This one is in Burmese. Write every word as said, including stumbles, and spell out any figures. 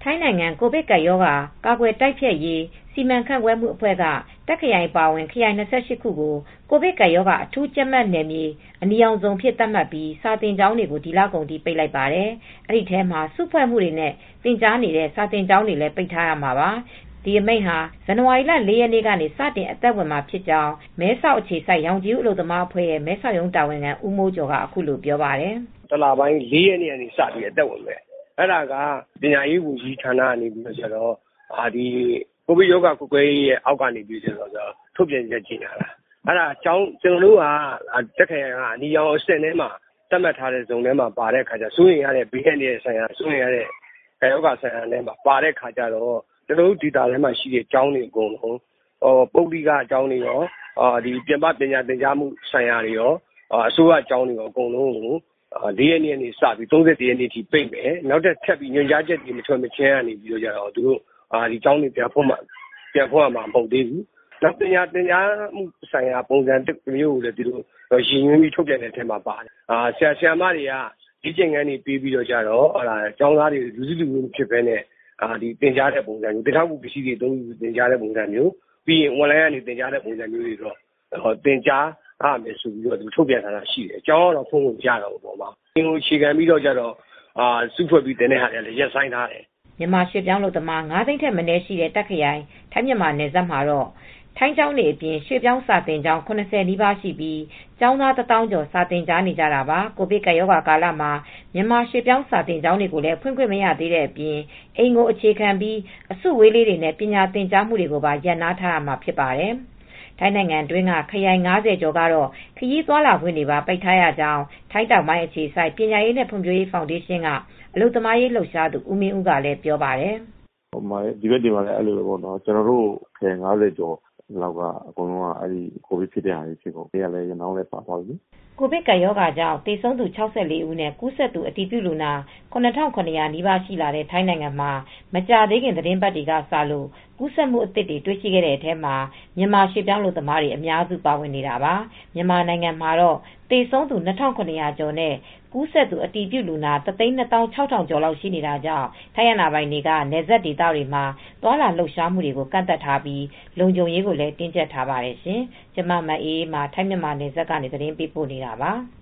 ထိုင်းနိုင်ငံကိုဗစ်ကပ်ရောဂါကာကွယ်တိုက်ဖျက်ရေးစီမံခန့်ခွဲမှုအဖွဲ့ကတာ့ခရိုင်ပါဝင်ခရိုင်၂၈ခုကိုကိုဗစ်ကပ်ရောဂါအထူးကြပ်မတ်နယ်မြေအနီရောင်ဇုံဖြစ်သတ်မှတ်ပြီးစာသင်ကျောင်းတွေကိုဒီလကုန်ထိပိတ်လိုက်ပါတယ်။အဲဒီထဲမှာစုဖွဲ့မှုတွေနဲ့သင်ကြားနေတဲ့စာသင်ကျောင်းတွေလည်းပိတ်ထားရမှာပါ။ဒီအမိန့်ဟာဇန်နဝါရီလလေးရက်နေ့ကနေစတင်အသက်ဝင်မှာဖြစ်ကြောင်းမဲဆောက်အခြေစိုက်ရောင်ခြည်ဦးအလုပ်သမားအဖွဲ့ရဲ့မဲဆောက်ရုံးတာဝန်ခံဦးမိုးကျော်ကအခုလိုပြောပါတယ်။တလပိုင်းလေးရက်နေ့ကနေစပြီးအသက်ဝင်မယ်။အဲဒါကပညာရေးဝန်ကြီးဌာနကနေပြီးတော့အာဒီကိုဗစ်ရောဂါကုကွယ်ရေးရဲ့အောက်ကနေပြီးတော့ထုတ်ပြန်ချက်ကြီးလာတာ။အဲဒါကျောင်းကျွန်တော်တို့ကတက်ခရိုင်ကအနီရောင်အဆင့်ထဲမှာသတ်မှတ်ထားတဲ့ဇုံထဲမှာပါတဲ့ခါကျစိုးရင်ရတဲ့ ဘေးအန္တရာယ်ဆိုင်ရာစိုးရင်ရတဲ့ယောဂဆိုင်ရာထဲမှာပါတဲ့ခါကျတော့ကျွန်တော်တို့ဒေတာထဲမှာရှိတဲ့ကျောင်းတွေအကုန်လုံးဟောပုဂ္ဂလိကအကျောင်းတွေရောအာဒီပြင်ပပညာသင်ကြားမှုဆိုင်ရာတွေရောအစိုးရအကျောင်းတွေရောအကုန်လုံးကိုလေးရက်နေ့ကနေစပြီးသုံးဆယ့်တစ်ရက်နေ့ထိပိတ်မယ်နောက်ထပ်ထပ်ပြီးညွှန်ကြားချက်တွေမထွက်မချင်းကနေပြီးတော့ကြတော့သူတို့အာဒီကျောင်းတွေပြန်ဖွင့်မှာပြန်ဖွင့်မှာမဟုတ်သေးဘူးနောက်ပညာသင်ကြားမှုဆိုင်ရာပုံစံတစ်မျိုးကိုလည်းသူတို့ရည်ညွှန်းပြီးထုတ်ပြန်တဲ့အထက်မှာပါတယ်အာဆရာဆရာမတွေကဒီကျင့်ခန်းတွေပြီးပြီးတော့ကြတော့ဟလာကျောင်းသားတွေလူစုလူဝေးဖြစ်ပဲနဲ့အာဒီသင်ကြားတဲ့ပုံစံမျိုးတခြားမှုပစ္စည်းတွေအသုံးပြုသင်ကြားတဲ့ပုံစံမျိုးပြီးရင် online ကနေသင်ကြားတဲ့ပုံစံမျိုးတွေတော့သင်ကြားအားမယ်ဆိုပြီးတော့သူထုတ်ပြန်ထားတာရှိတယ်အကြောင်းတော့ဖုန်းကိုကြားတော့ပေါ့မှာသင်ကိုအခြေခံပြီးတော့ကြတော့အာစုဖွဲ့ပြီးတင်တဲ့ဟာတွေလည်းရက်ဆိုင်ထားတယ်မြန်မာရွှေပြောင်းလို့သမား၅သိန်းထက်မနည်းရှိတဲ့တပ်ခရိုင်ထိုင်းမြန်မာနယ်စပ်မှာတော့ထိုင်းကျောင်းတွေအပြင်ရွှေပြောင်းစာသင်ကျောင်း၇၀နီးပါးရှိပြီးကျောင်းသားတစ်သောင်းကျော်စာသင်ကြားနေကြတာပါကိုဗစ်ကပ်ရောဂါကာလမှာမြန်မာရွှေပြောင်းစာသင်ကျောင်းတွေကိုလည်းဖွင့်ခွင့်မရသေးတဲ့အပြင်အိမ်ကိုအခြေခံပြီးအစုဝေးလေးတွေနဲ့ပညာသင်ကြားမှုတွေကိုပါရပ်နားထားရမှာဖြစ်ပါတယ်ထိုင်းနိုင်ငံတွင်းကခရိုင်၅၀ကျော်ကတော့ခရီးသွားလာခွင့်တွေပါပိတ်ထားရကြောင်းထိုင်းတောင်ပိုင်းအခြေစိုက်ပညာရေးနဲ့ဖွံ့ဖြိုးရေးဖောင်ဒေးရှင်းကအလုပ်သမားရေးလှုပ်ရှားသူဦးမင်းဦးကလည်းပြောပါတယ်ဟိုမှာဒီဘက်ဒီမှာလည်းအဲ့လိုပဲပေါ့နော်ကျွန်တော်တို့ခရိုင်၅၀ကျော်လောက်ကအကုန်လုံးကအဲ့ဒီကိုဗစ်ဖြစ်တဲ့ဟာကြီးဖြစ်ကုန်တယ်လည်းရနောင်းလည်းပါသွားပြီကိုဗစ်ကပ်ရောဂါကြောင့်သေဆုံးသူ၆၄ဦးနဲ့ကူးစက်သူအတည်ပြုလူနာခုနှစ်ထောင်ခုနှစ်ရာနီးပါးရှိလာတဲ့ထိုင်းနိုင်ငံမှာမကြာသေးခင်သတင်းပတ်တွေကစလို့ကူးစက်မှုအသစ်တွေတွေ့ရှိခဲ့တဲ့အထဲမှာမြန်မာရွှေပြောင်းလူသမားတွေအများစုပါဝင်နေတာပါမြန်မာနိုင်ငံမှာတော့သေဆုံးသူနှစ်ထောင်ခုနှစ်ရာကျော်နဲ့ကူးစက်သူအတည်ပြုလူနာတသိန်းနှစ်သောင်းခြောက်ထောင်ကျော်လောက်ရှိနေတာကြောင့်ထိုင်းရနာပိုင်တွေကနယ်စပ်ဒေသတွေမှာသွာလာလှုပ်ရှားမှုတွေကိုကန့်သတ်ထားပြီးလုံခြုံရေးကိုလည်းတင်းကျပ်ထားပါတယ်ရှင်ကျမမအေးအေးမှာထိုင်းမြန်မာနယ်စပ်ကနေသတင်းပေးပို့နေတာပါ